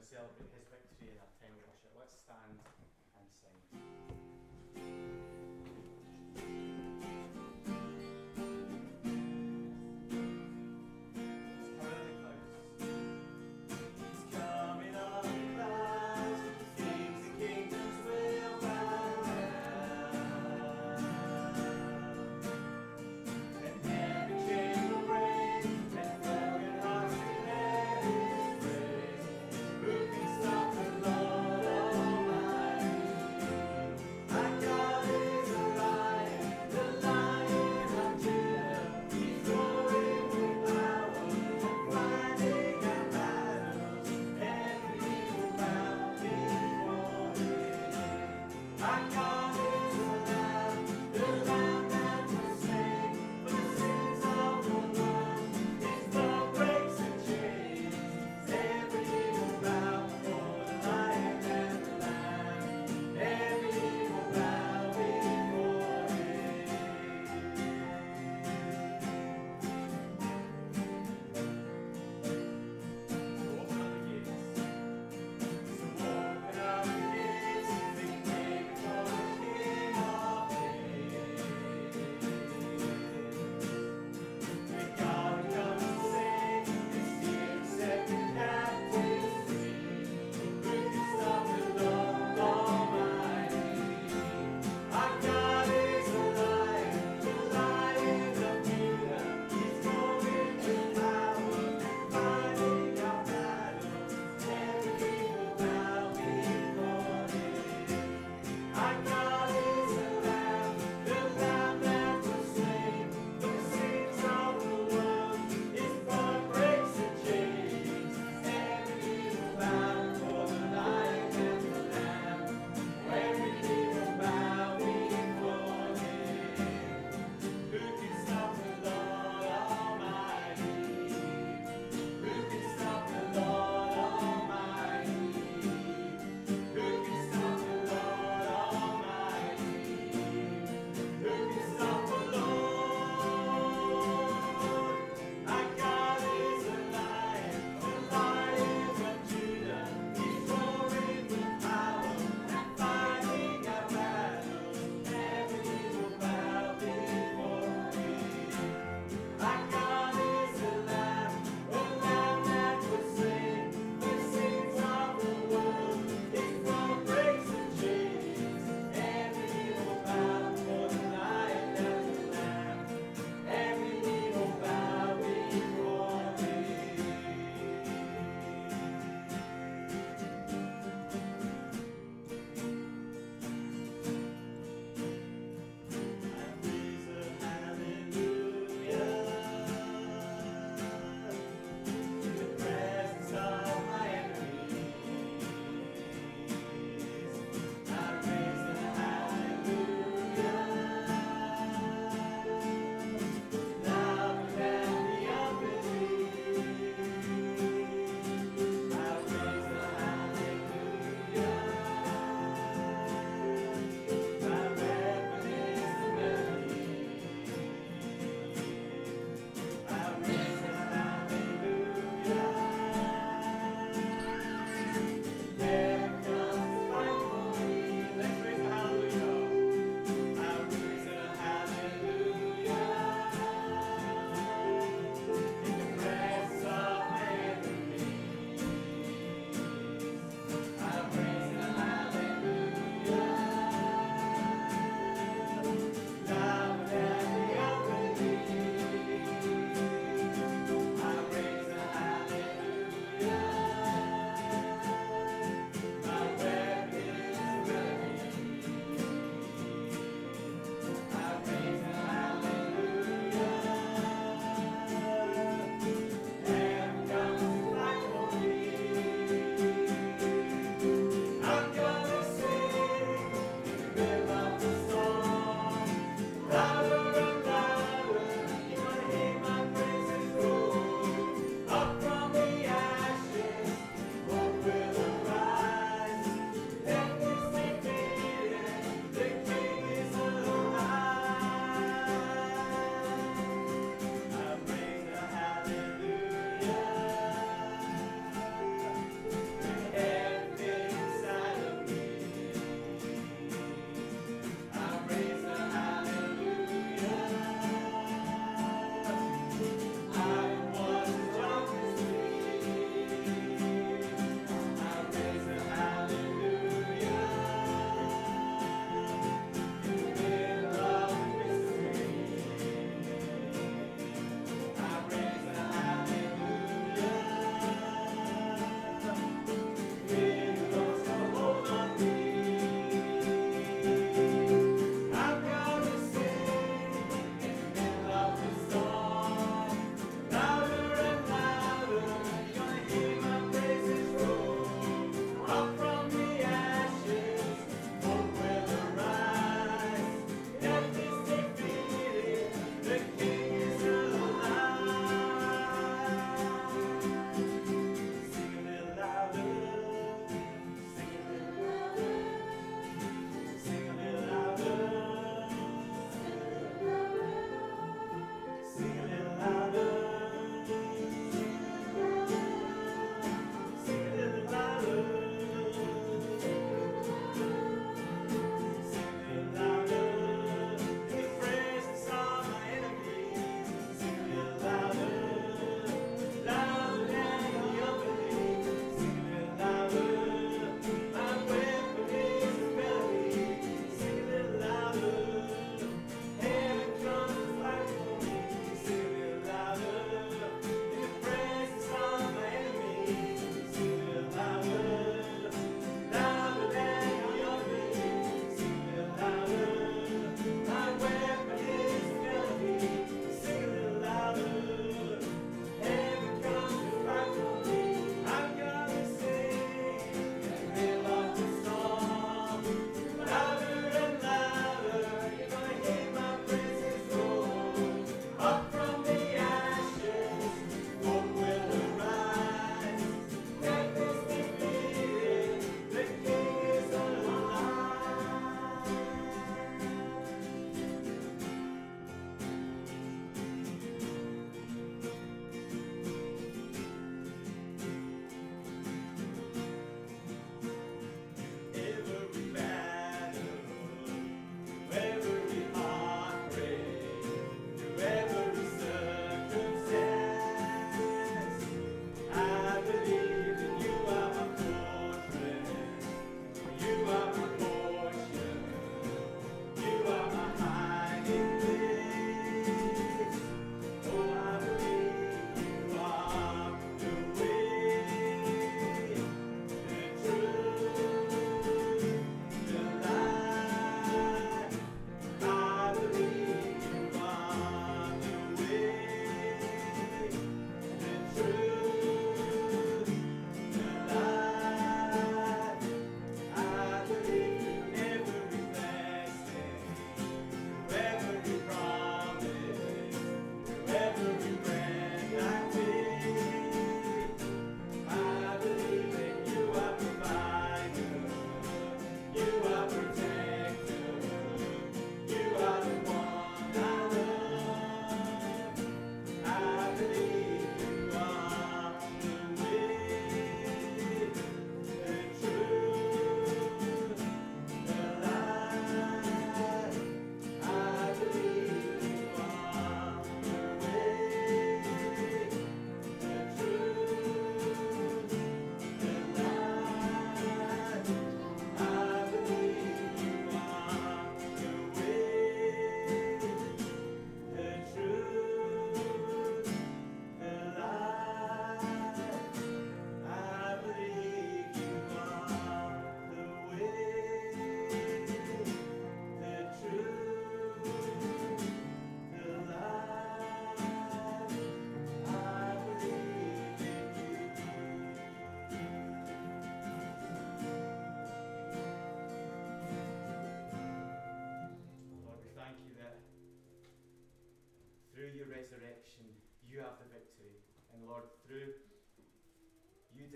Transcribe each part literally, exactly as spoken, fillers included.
celebrate his victory in our time of worship. Let's stand and sing. Who can stop the Lord Almighty?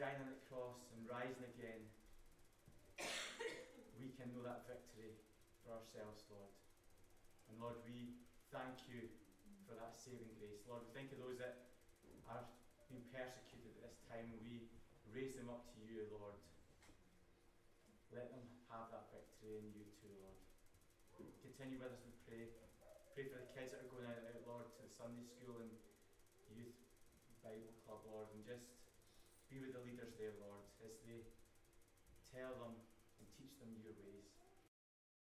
dying on the cross and rising again, we can know that victory for ourselves, Lord. And Lord, we thank you for that saving grace. Lord, we think of those that are being persecuted at this time, and we raise them up to you, Lord. Let them have that victory in you too, Lord. Continue with us, we pray. Pray for the kids that are going out, out, Lord, to the Sunday school and youth Bible club, Lord, and just be with the leaders there, Lord, as they tell them and teach them your ways.